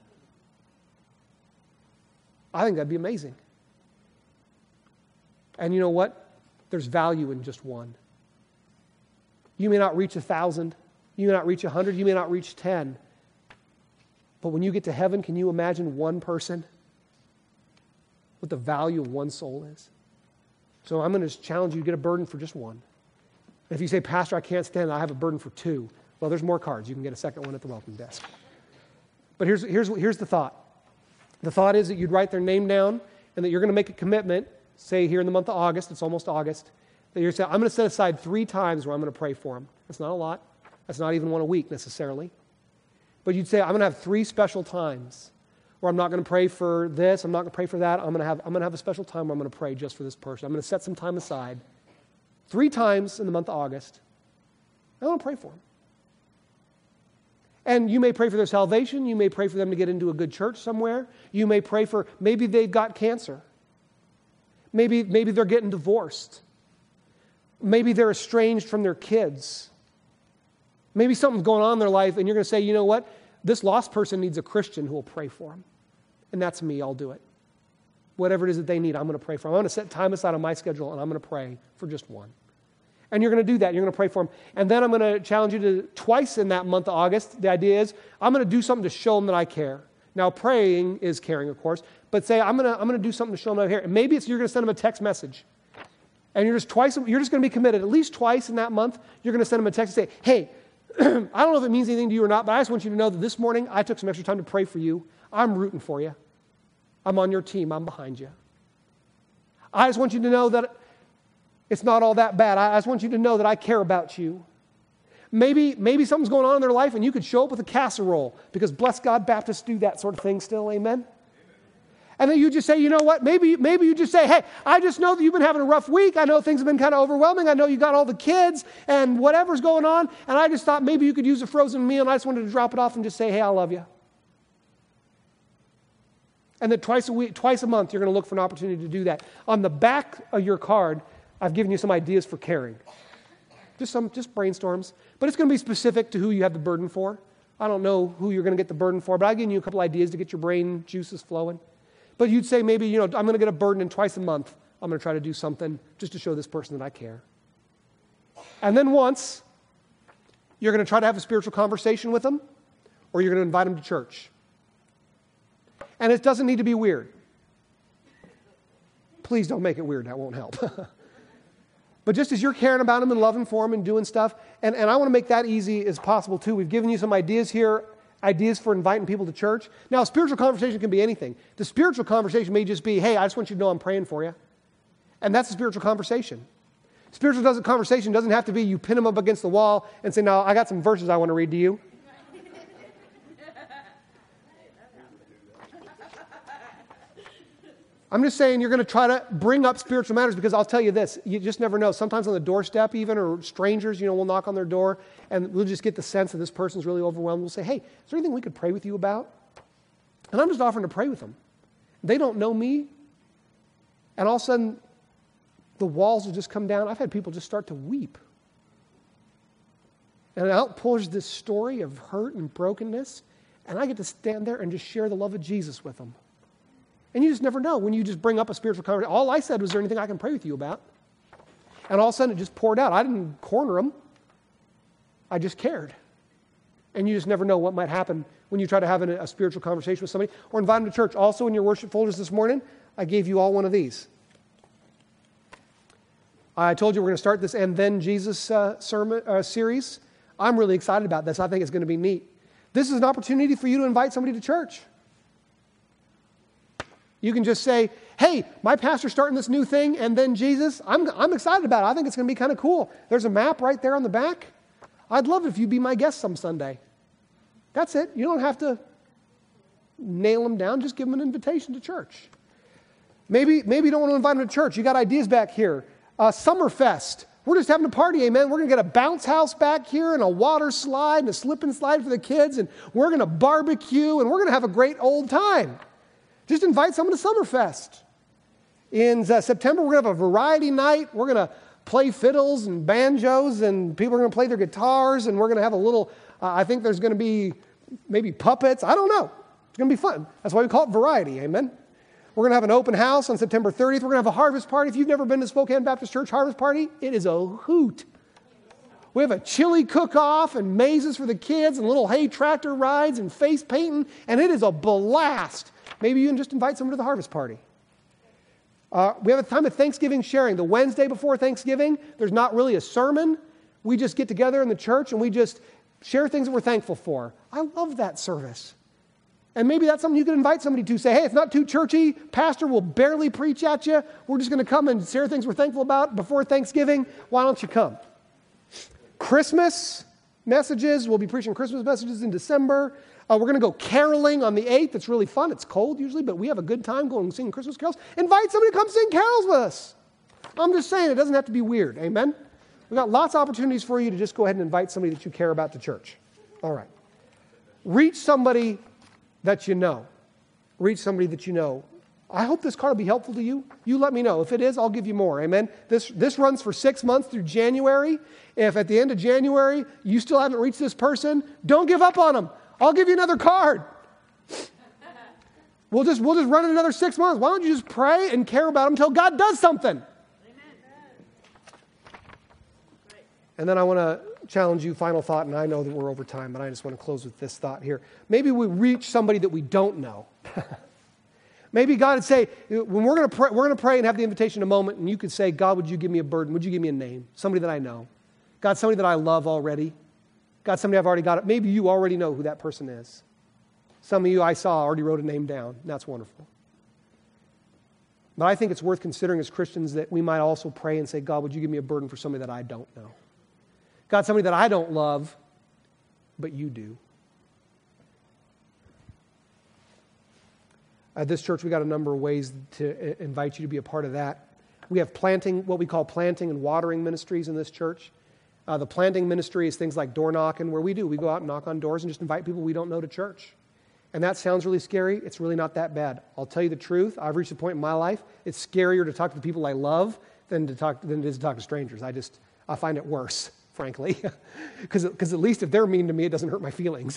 I think that'd be amazing. And you know what? There's value in just one. You may not reach 1,000. You may not reach 100. You may not reach 10. But when you get to heaven, can you imagine one person? What the value of one soul is? So I'm going to challenge you to get a burden for just one. If you say, Pastor, I can't stand it, I have a burden for two. Well, there's more cards. You can get a second one at the welcome desk. But here's the thought. The thought is that you'd write their name down and that you're going to make a commitment, say here in the month of August, it's almost August, that you're saying, I'm going to set aside 3 times where I'm going to pray for them. That's not a lot. That's not even one a week necessarily. But you'd say, I'm going to have 3 special times where I'm not going to pray for this, I'm not going to pray for that, I'm going to have a special time where I'm going to pray just for this person. I'm going to set some time aside 3 times in the month of August. I want to pray for them. And you may pray for their salvation. You may pray for them to get into a good church somewhere. You may pray for, maybe they've got cancer. Maybe they're getting divorced. Maybe they're estranged from their kids. Maybe something's going on in their life and you're going to say, you know what? This lost person needs a Christian who will pray for them. And that's me. I'll do it. Whatever it is that they need, I'm going to pray for them. I'm going to set time aside on my schedule and I'm going to pray for just one. And you're going to do that. You're going to pray for them. And then I'm going to challenge you to twice in that month of August. The idea is I'm going to do something to show them that I care. Now, praying is caring, of course, but say, I'm gonna do something to show them I'm here. And maybe you're going to send them a text message. And you're just going to be committed. At least twice in that month, you're going to send them a text and say, hey, I don't know if it means anything to you or not, but I just want you to know that this morning I took some extra time to pray for you. I'm rooting for you. I'm on your team. I'm behind you. I just want you to know that it's not all that bad. I just want you to know that I care about you. Maybe something's going on in their life and you could show up with a casserole because bless God, Baptists do that sort of thing still, amen? And then you just say, you know what, maybe you just say, hey, I just know that you've been having a rough week. I know things have been kind of overwhelming. I know you got all the kids and whatever's going on. And I just thought maybe you could use a frozen meal and I just wanted to drop it off and just say, hey, I love you. And then twice a month, you're going to look for an opportunity to do that. On the back of your card, I've given you some ideas for caring. Just brainstorms. But it's going to be specific to who you have the burden for. I don't know who you're going to get the burden for, but I've given you a couple ideas to get your brain juices flowing. But you'd say maybe, I'm going to get a burden and twice a month, I'm going to try to do something just to show this person that I care. And then once, you're going to try to have a spiritual conversation with them, or you're going to invite them to church. And it doesn't need to be weird. Please don't make it weird. That won't help. But just as you're caring about them and loving for them and doing stuff, and I want to make that easy as possible too. We've given you some ideas here, ideas for inviting people to church. Now, a spiritual conversation can be anything. The spiritual conversation may just be, hey, I just want you to know I'm praying for you. And that's a spiritual conversation. Spiritual conversation doesn't have to be you pin them up against the wall and say, now, I got some verses I want to read to you. I'm just saying you're going to try to bring up spiritual matters because I'll tell you this, you just never know. Sometimes on the doorstep even, or strangers, we'll knock on their door and we'll just get the sense that this person's really overwhelmed. We'll say, hey, is there anything we could pray with you about? And I'm just offering to pray with them. They don't know me. And all of a sudden, the walls will just come down. I've had people just start to weep. And out pours this story of hurt and brokenness, and I get to stand there and just share the love of Jesus with them. And you just never know when you just bring up a spiritual conversation. All I said was, there anything I can pray with you about? And all of a sudden it just poured out. I didn't corner them. I just cared. And you just never know what might happen when you try to have a spiritual conversation with somebody or invite them to church. Also in your worship folders this morning, I gave you all one of these. I told you we're going to start this And Then Jesus sermon series. I'm really excited about this. I think it's going to be neat. This is an opportunity for you to invite somebody to church. You can just say, hey, my pastor's starting this new thing, and then Jesus, I'm excited about it. I think it's going to be kind of cool. There's a map right there on the back. I'd love it if you'd be my guest some Sunday. That's it. You don't have to nail them down. Just give them an invitation to church. Maybe you don't want to invite them to church. You got ideas back here. Summerfest. We're just having a party, amen. We're going to get a bounce house back here and a water slide and a slip and slide for the kids, and we're going to barbecue, and we're going to have a great old time. Just invite someone to Summerfest. In September, we're going to have a variety night. We're going to play fiddles and banjos, and people are going to play their guitars, and we're going to have a little, I think there's going to be maybe puppets. I don't know. It's going to be fun. That's why we call it variety, amen? We're going to have an open house on September 30th. We're going to have a harvest party. If you've never been to Spokane Baptist Church harvest party, it is a hoot. We have a chili cook-off and mazes for the kids and little hay tractor rides and face painting, and it is a blast. Maybe you can just invite someone to the harvest party. We have a time of Thanksgiving sharing. The Wednesday before Thanksgiving, there's not really a sermon. We just get together in the church and we just share things that we're thankful for. I love that service. And maybe that's something you can invite somebody to. Say, hey, it's not too churchy. Pastor will barely preach at you. We're just going to come and share things we're thankful about before Thanksgiving. Why don't you come? Christmas messages. We'll be preaching Christmas messages in December. We're going to go caroling on the 8th. It's really fun. It's cold usually, but we have a good time going and singing Christmas carols. Invite somebody to come sing carols with us. I'm just saying it doesn't have to be weird. Amen? We've got lots of opportunities for you to just go ahead and invite somebody that you care about to church. All right. Reach somebody that you know. Reach somebody that you know. I hope this card will be helpful to you. You let me know. If it is, I'll give you more. Amen? This runs for 6 months through January. If at the end of January you still haven't reached this person, don't give up on them. I'll give you another card. We'll just run it another 6 months. Why don't you just pray and care about them until God does something? Amen. And then I want to challenge you, final thought, and I know that we're over time, but I just want to close with this thought here. Maybe we reach somebody that we don't know. Maybe God would say, when we're going to pray and have the invitation in a moment, and you could say, God, would you give me a burden? Would you give me a name? Somebody that I know. God, somebody that I love already. God, somebody I've already got it. Maybe you already know who that person is. Some of you I saw already wrote a name down. That's wonderful. But I think it's worth considering as Christians that we might also pray and say, God, would you give me a burden for somebody that I don't know? God, somebody that I don't love, but you do. At this church, we got a number of ways to invite you to be a part of that. We have what we call planting and watering ministries in this church. The planting ministry is things like door knocking, where we go out and knock on doors and just invite people we don't know to church. And that sounds really scary. It's really not that bad. I'll tell you the truth. I've reached a point in my life, it's scarier to talk to the people I love than it is to talk to strangers. I find it worse, frankly, because at least if they're mean to me, it doesn't hurt my feelings.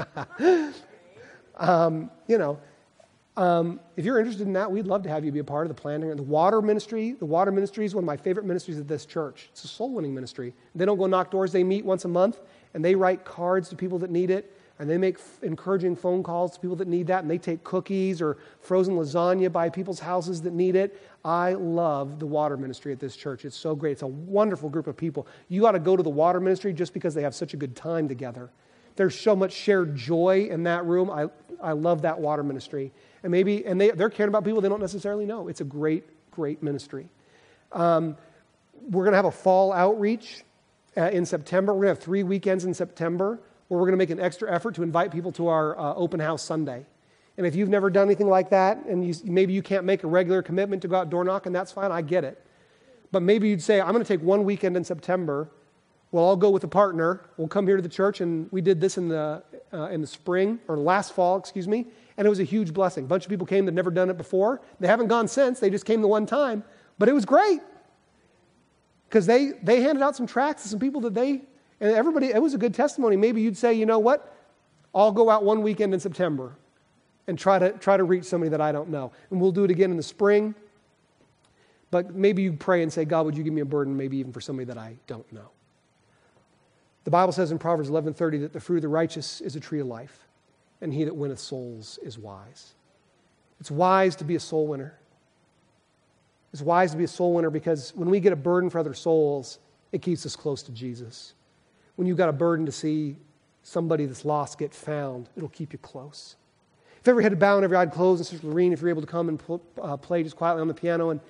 If you're interested in that, we'd love to have you be a part of the planting. And the water ministry is one of my favorite ministries at this church. It's a soul-winning ministry. They don't go knock doors. They meet once a month, and they write cards to people that need it, and they make encouraging phone calls to people that need that, and they take cookies or frozen lasagna by people's houses that need it. I love the water ministry at this church. It's so great. It's a wonderful group of people. You ought to go to the water ministry just because they have such a good time together. There's so much shared joy in that room. I love that water ministry. And they're caring about people they don't necessarily know. It's a great, great ministry. We're going to have a fall outreach in September. We're going to have 3 weekends in September where we're going to make an extra effort to invite people to our open house Sunday. And if you've never done anything like that, and maybe you can't make a regular commitment to go out door knocking, that's fine. I get it. But maybe you'd say, I'm going to take 1 weekend in September. Well, I'll go with a partner. We'll come here to the church, and we did this in the spring, or last fall, and it was a huge blessing. A bunch of people came that had never done it before. They haven't gone since. They just came the one time. But it was great because they handed out some tracts to some people and everybody, it was a good testimony. Maybe you'd say, you know what? I'll go out 1 weekend in September and try to reach somebody that I don't know. And we'll do it again in the spring. But maybe you pray and say, God, would you give me a burden, maybe even for somebody that I don't know? The Bible says in Proverbs 11:30 that the fruit of the righteous is a tree of life, and he that winneth souls is wise. It's wise to be a soul winner. It's wise to be a soul winner because when we get a burden for other souls, it keeps us close to Jesus. When you've got a burden to see somebody that's lost get found, it'll keep you close. If every head bowed and every eye closed, and Sister Lorene, if you're able to come and play just quietly on the piano. And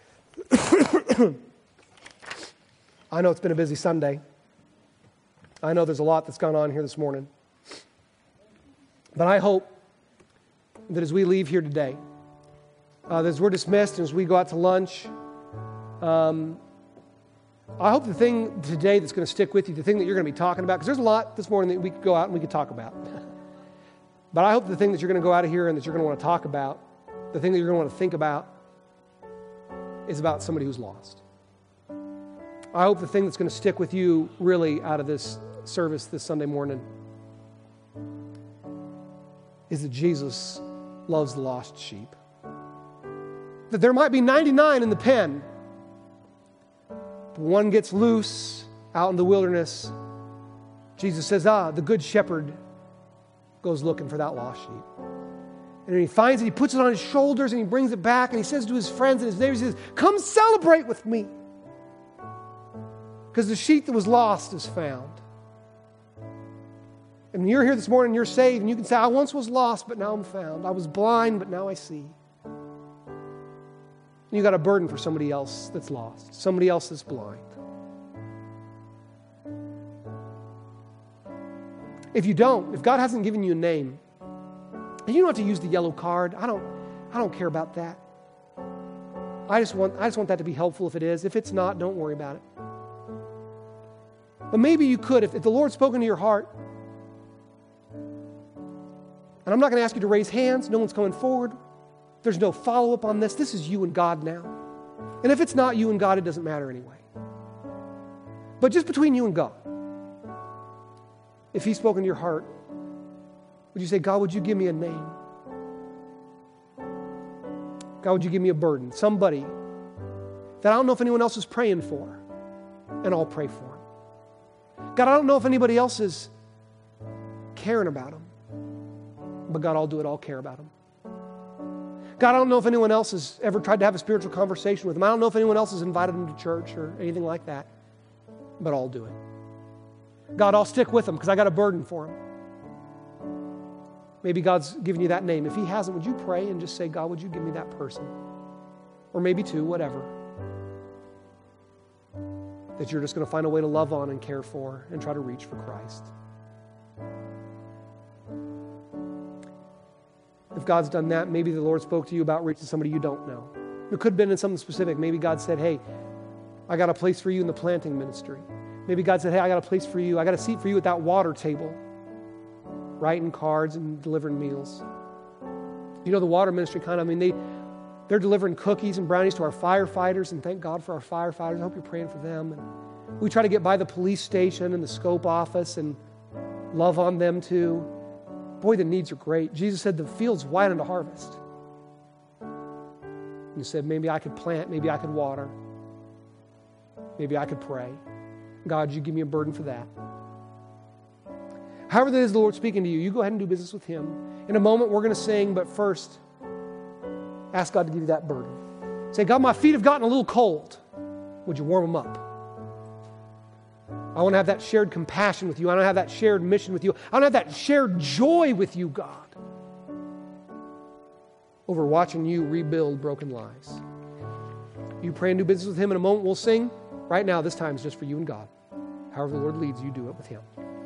I know it's been a busy Sunday. I know there's a lot that's gone on here this morning. But I hope that as we leave here today, that as we're dismissed and as we go out to lunch, I hope the thing today that's going to stick with you, the thing that you're going to be talking about, because there's a lot this morning that we could go out and we could talk about. But I hope the thing that you're going to go out of here and that you're going to want to talk about, the thing that you're going to want to think about, is about somebody who's lost. I hope the thing that's going to stick with you really out of this service this Sunday morning is that Jesus loves the lost sheep. That there might be 99 in the pen, but one gets loose out in the wilderness. Jesus says, the good shepherd goes looking for that lost sheep. And when he finds it, he puts it on his shoulders and he brings it back and he says to his friends and his neighbors, he says, come celebrate with me. Because the sheep that was lost is found. And you're here this morning, you're saved, and you can say, I once was lost, but now I'm found. I was blind, but now I see. And you got a burden for somebody else that's lost, somebody else that's blind. If you don't, if God hasn't given you a name, and you don't have to use the yellow card. I don't care about that. I just want that to be helpful if it is. If it's not, don't worry about it. But maybe you could, if the Lord's spoken to your heart. And I'm not going to ask you to raise hands. No one's coming forward. There's no follow-up on this. This is you and God now. And if it's not you and God, it doesn't matter anyway. But just between you and God, if He's spoken to your heart, would you say, God, would you give me a name? God, would you give me a burden? Somebody that I don't know if anyone else is praying for, and I'll pray for him. God, I don't know if anybody else is caring about him, but God, I'll do it. I'll care about him. God, I don't know if anyone else has ever tried to have a spiritual conversation with them. I don't know if anyone else has invited them to church or anything like that, but I'll do it. God, I'll stick with them because I got a burden for them. Maybe God's given you that name. If He hasn't, would you pray and just say, God, would you give me that person? Or maybe two, whatever. That you're just going to find a way to love on and care for and try to reach for Christ. If God's done that, maybe the Lord spoke to you about reaching somebody you don't know. It could have been in something specific. Maybe God said, hey, I got a place for you in the planting ministry. Maybe God said, hey, I got a place for you. I got a seat for you at that water table, writing cards and delivering meals. You know, the water ministry they're delivering cookies and brownies to our firefighters, and thank God for our firefighters. I hope you're praying for them. And we try to get by the police station and the scope office and love on them too. Boy, the needs are great. Jesus said the field's white unto harvest. And He said, maybe I could plant, maybe I could water, maybe I could pray. God, you give me a burden for that. However that is the Lord speaking to you, you go ahead and do business with Him. In a moment, we're going to sing, but first, ask God to give you that burden. Say, God, my feet have gotten a little cold. Would you warm them up? I want to have that shared compassion with you. I want to have that shared mission with you. I want to have that shared joy with you, God, over watching you rebuild broken lives. You pray and do business with Him. In a moment, we'll sing. Right now, this time is just for you and God. However the Lord leads you, do it with Him.